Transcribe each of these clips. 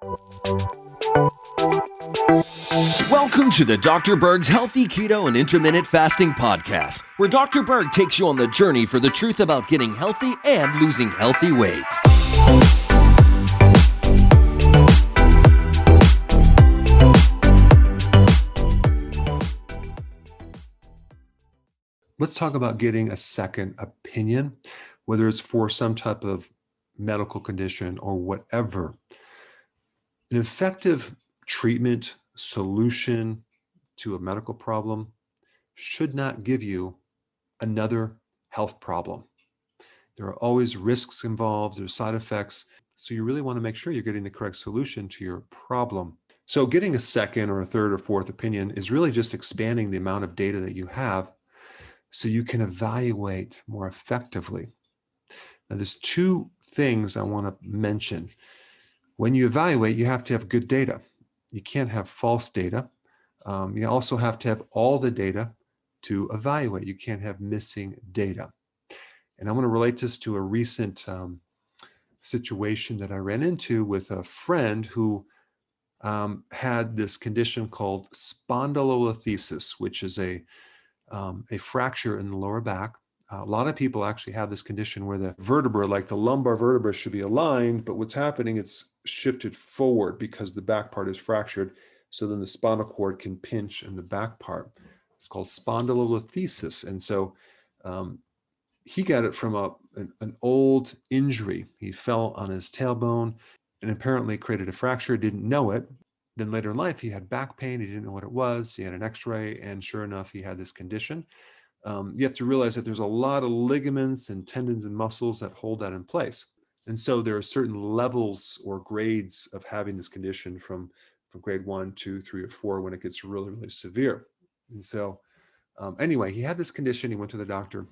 Welcome to the Dr. Berg's Healthy Keto and Intermittent Fasting Podcast, where Dr. Berg takes you on the journey for the truth about getting healthy and losing healthy weight. Let's talk about getting a second opinion, whether it's for some type of medical condition or whatever. An effective treatment solution to a medical problem should not give you another health problem. There are always risks involved, there's side effects, so you really want to make sure you're getting the correct solution to your problem. So getting a second or a third or fourth opinion is really just expanding the amount of data that you have so you can evaluate more effectively. Now, there's two things I want to mention. When you evaluate, you have to have good data. You can't have false data. You also have to have all the data to evaluate. You can't have missing data. And I'm going to relate this to a recent situation that I ran into with a friend who had this condition called spondylolisthesis, which is a fracture in the lower back. A lot of people actually have this condition where the vertebra, like the lumbar vertebra, should be aligned, but what's happening, it's shifted forward because the back part is fractured. So then the spinal cord can pinch in the back part. It's called spondylolisthesis. And so he got it from an old injury. He fell on his tailbone and apparently created a fracture, didn't know it. Then later in life, he had back pain. He didn't know what it was. He had an x-ray, and sure enough, he had this condition. You have to realize that there's a lot of ligaments and tendons and muscles that hold that in place. And so there are certain levels or grades of having this condition from grade 1, 2, 3, or 4 when it gets really, really severe. And so anyway, he had this condition. He went to the doctor,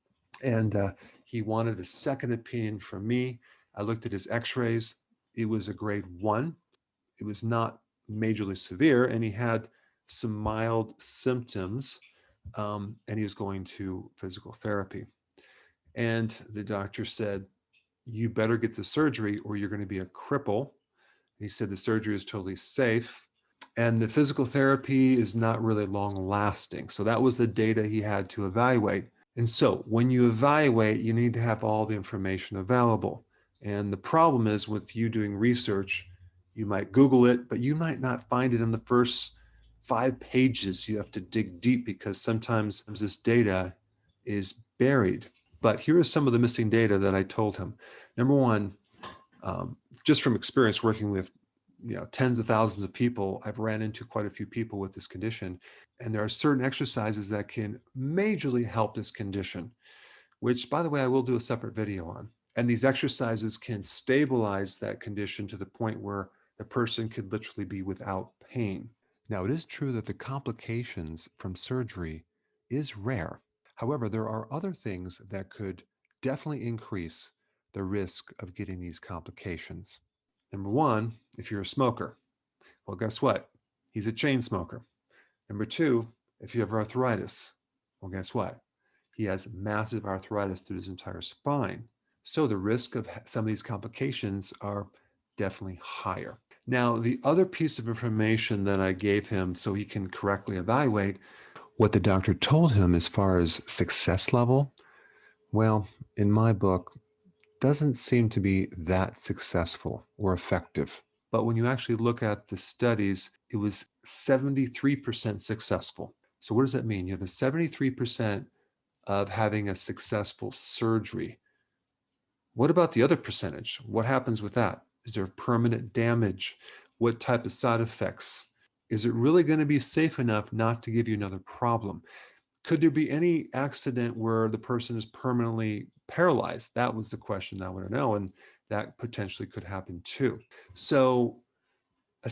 and he wanted a second opinion from me. I looked at his x-rays. It was a grade 1. It was not majorly severe, and he had some mild symptoms, and he was going to physical therapy. And the doctor said, you better get the surgery or you're going to be a cripple. He said the surgery is totally safe, and the physical therapy is not really long lasting. So that was the data he had to evaluate. And so when you evaluate, you need to have all the information available. And the problem is with you doing research, you might Google it, but you might not find it in the first 5 pages. You have to dig deep because sometimes this data is buried. But here is some of the missing data that I told him. Number one, just from experience working with tens of thousands of people, I've ran into quite a few people with this condition. And there are certain exercises that can majorly help this condition, which, by the way, I will do a separate video on. And these exercises can stabilize that condition to the point where the person could literally be without pain. Now, it is true that the complications from surgery is rare. However, there are other things that could definitely increase the risk of getting these complications. Number one, if you're a smoker, well, guess what? He's a chain smoker. Number two, if you have arthritis, well, guess what? He has massive arthritis through his entire spine. So the risk of some of these complications are definitely higher. Now, the other piece of information that I gave him so he can correctly evaluate what the doctor told him as far as success level, well, in my book, doesn't seem to be that successful or effective. But when you actually look at the studies, it was 73% successful. So what does that mean? You have a 73% of having a successful surgery. What about the other percentage? What happens with that? Is there permanent damage? What type of side effects? Is it really going to be safe enough not to give you another problem? Could there be any accident where the person is permanently paralyzed? That was the question I want to know, and that potentially could happen too. So a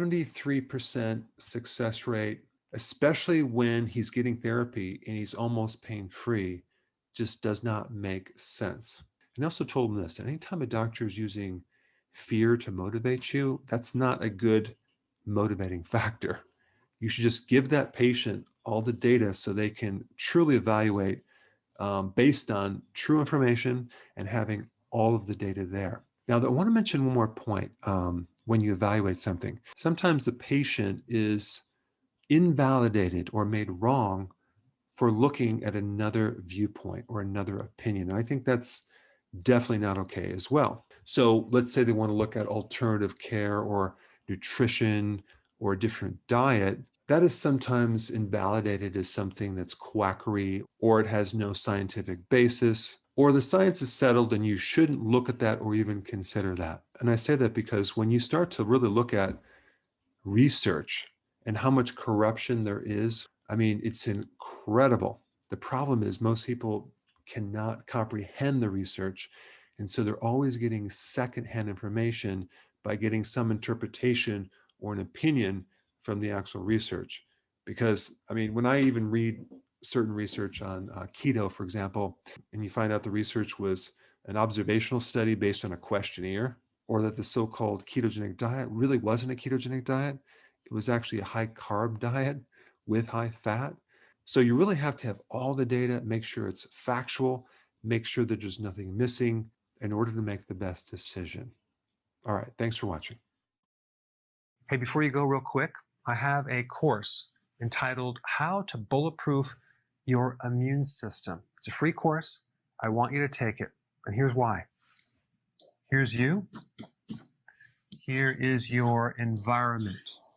73% success rate, especially when he's getting therapy and he's almost pain-free, just does not make sense. And I also told him this: anytime a doctor is using fear to motivate you, that's not a good motivating factor. You should just give that patient all the data so they can truly evaluate based on true information and having all of the data there. Now, I want to mention one more point when you evaluate something. Sometimes the patient is invalidated or made wrong for looking at another viewpoint or another opinion. And I think that's definitely not okay as well. So let's say they want to look at alternative care or nutrition or a different diet. That is sometimes invalidated as something that's quackery, or it has no scientific basis, or the science is settled and you shouldn't look at that or even consider that. And I say that because when you start to really look at research and how much corruption there is, I mean, it's incredible. The problem is most people cannot comprehend the research. And so they're always getting secondhand information by getting some interpretation or an opinion from the actual research. Because, I mean, when I even read certain research on keto, for example, and you find out the research was an observational study based on a questionnaire, or that the so-called ketogenic diet really wasn't a ketogenic diet. It was actually a high carb diet with high fat. So you really have to have all the data, make sure it's factual, make sure that there's nothing missing in order to make the best decision. All right, thanks for watching. Hey, before you go real quick, I have a course entitled How to Bulletproof Your Immune System. It's a free course. I want you to take it. And here's why. Here's you. Here is your environment.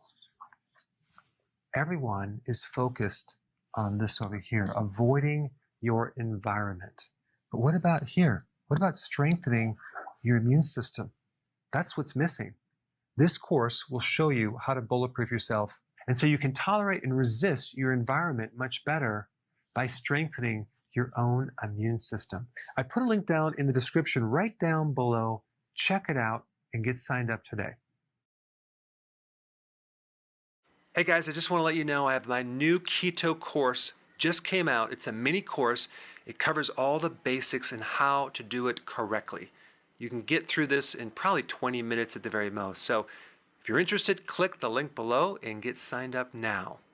Everyone is focused on this over here, avoiding your environment. But what about here? What about strengthening your immune system? That's what's missing. This course will show you how to bulletproof yourself, and so you can tolerate and resist your environment much better by strengthening your own immune system. I put a link down in the description right down below. Check it out and get signed up today. Hey guys, I just want to let you know I have my new keto course just came out. It's a mini course. It covers all the basics and how to do it correctly. You can get through this in probably 20 minutes at the very most. So if you're interested, click the link below and get signed up now.